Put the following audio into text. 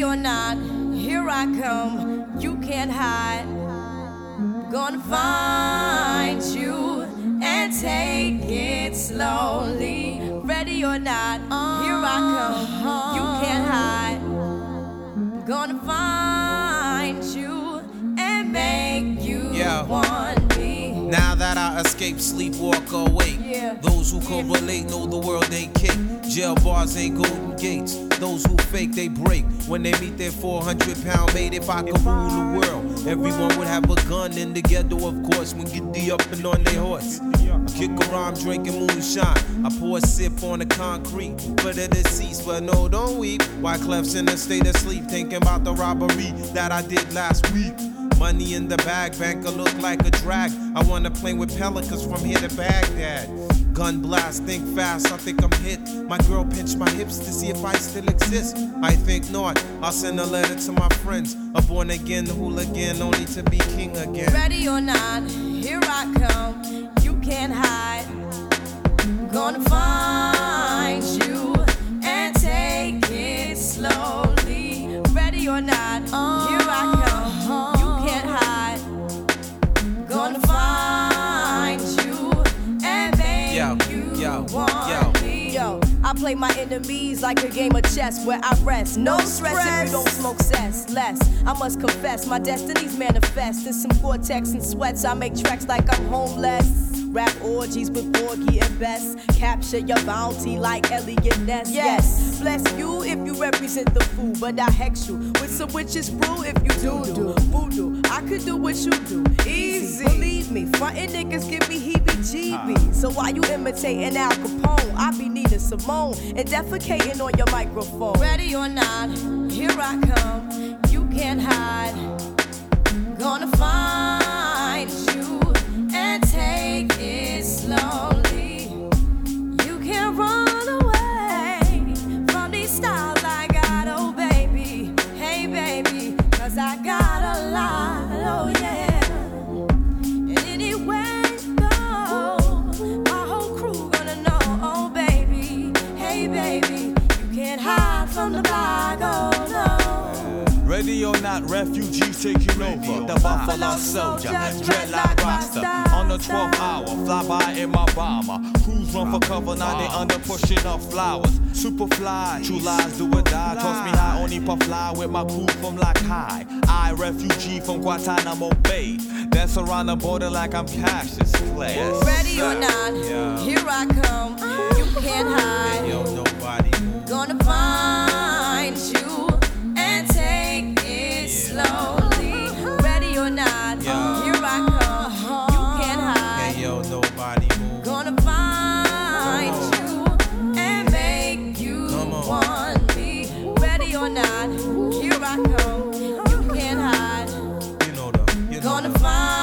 Ready or not, here I come. You can't hide. Gonna find you and take it slowly. Ready or not, here I come. You can't hide. Gonna find you and make you want me. Now that I escape, sleep, walk, awake. Those who correlate know the world ain't kick. Jail bars ain't golden gates. Those who fake, they break. When they meet their 400-pound mate, if I could rule the world, everyone would have a gun in the ghetto, of course. When get the up and on their horse. I kick around drinking moonshine. I pour a sip on the concrete for the deceased, but no, don't weep. Wyclef's in a state of sleep, thinking about the robbery that I did last week. Money in the bag, banker look like a drag. I wanna play with pelicans from here to Baghdad. Gun blast, think fast, I think I'm hit. My girl pinched my hips to see if I still exist. I think not, I'll send a letter to my friends. A born again hooligan, only to be king again. Ready or not, here I come. You can't hide. Gonna find you and take it slowly. Ready or not, here I come. You can't hide. Gonna find you and make you want me. Yo, I play my enemies like a game of chess where I rest. No stress if you don't smoke cess. Less, I must confess, my destinies manifest. In some Gore-Tex and sweats, I make tracks like I'm homeless. Rap orgies with Porgy and Bess. Capture your bounty like Elliot Ness. Yes, bless you if you represent the fool, but I hex you with some witches brew if you do voodoo. I could do what you do, easy. Believe me, frontin' niggas give me heebie-jeebies. So while you imitating Al Capone, I be needing Simone and defecating on your microphone. Ready or not, here I come. You can't hide. Gonna find you and take it slowly. You can't run away from these styles I got, oh baby. Hey baby, 'cause I got a lot, oh yeah. And anywhere you go, my whole crew gonna know, oh baby. Hey baby, you can't hide from the block, oh no. Ready or not, refugees taking over. The Buffalo Soldier, dreadlock roster. On the 12th hour, fly by in my bomber. Crews run for cover, now they under pushing up flowers. Superfly, true lies do or die. Toss me high, only puff fly with my crew from like high. I, refugee from Guantanamo Bay. Dance around the border like I'm Cassius Clay. Ready or not, here I come. You can't hide. Yo, nobody gonna find you and take it slowly. Ready or not, here I come. You can't hide. Hey, yo, nobody move. Gonna find you and make you want me. Ready or not, here I come. You can't hide. You know Gonna find